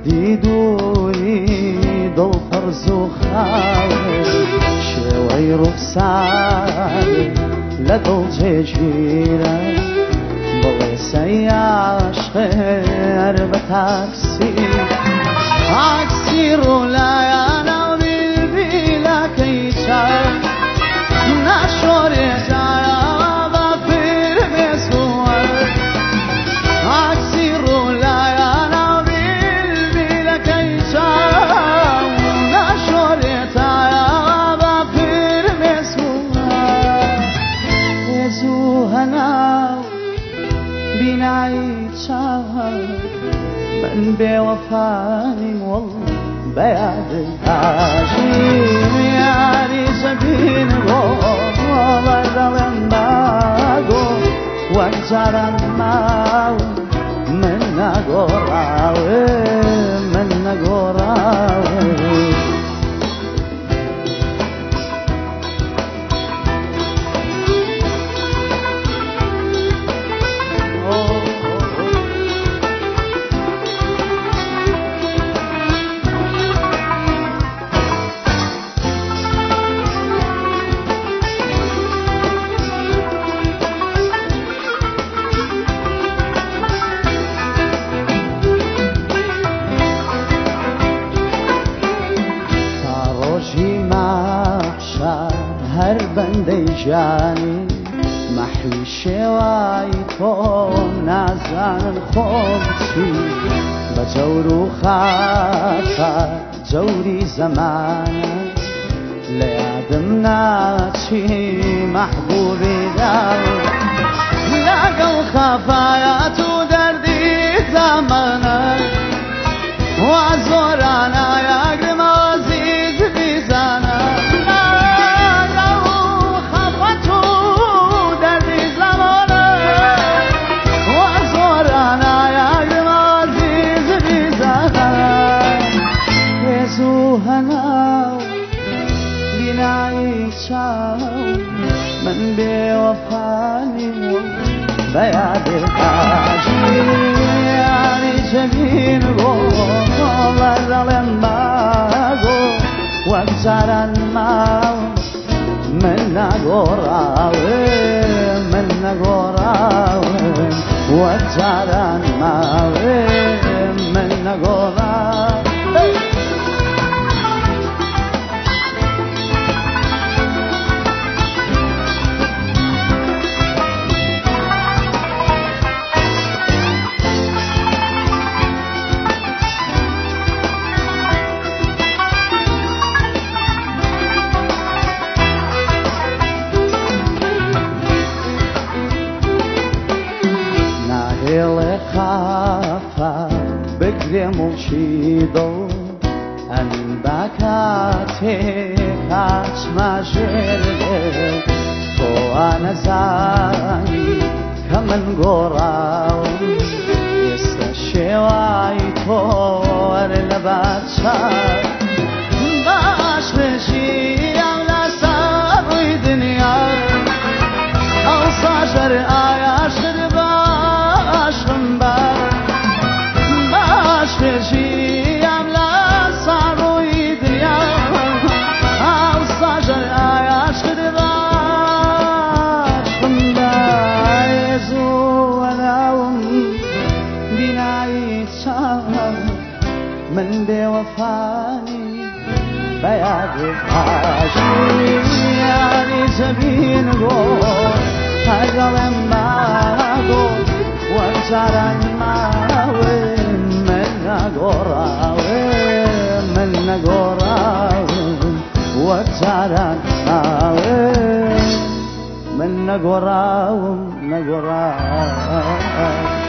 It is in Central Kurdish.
دیدونی دڵ پەرز و خاوێ شێوەی ڕوخسارێ لە دڵ جێگیرە بڵێ سەیاشقێر بە تاکسی عکسی ڕوولایانە و بیلبیلەکەی چاو ناشۆرێ جارە بە پیر بێسووە عکسی ڕوولایانە و بیلبیلەکەی چاو ناشۆرێ جارە بە پیر بێسووە هێزوو هەناو بینایی چاو من بێوەفانیم وەڵڵ بەیادت ئاژیم یاری زەبین بۆ بەردەڵێم باگۆ وەک جاران ماوم من نەگۆڕاوم من نەگۆڕاوم هەر بەندەی ژیانی مەحوی شێوای تۆ نازانم خۆم چی بە جەور و خاتە جەوری زەمانە لە یادم ناچی مەحبوبی داو لەگەڵ خەفایەت و دەردی زەمانە وا زۆرانە یاگرمەوە زیز بیزانە من بێوەفانیم بەیادت ئاژیم یاری جەبین بۆ بەردەڵێم باگۆ وەک جاران ماوم من نەگۆڕاوم من نەگۆڕاوم وەک جاران ماوم من نەگۆڕاوم هێڵێ خافە بگرێم و چیدڵ ئەن با کاتێک هاچمە ژێر تۆ نەزانی کە من گۆڕاوم ئێستا شێوای تۆ وەرە لە بادشار باش بژیم لەسەر ڕووی دنیا ئەو ساژەر ئایاشتر بژیم لەسەر ڕووی دنیا ئەو ساژەر ئایاشتر باشم بەهێزوو وەناوم بینایی چاوم من بێوەفانی بەیادت ئاژیم یاری جەبین بۆ هەردەڵێم باگۆ وەک جاران ماوم من نەگۆڕاوم وەک جاران ماوم من نەگۆڕاوم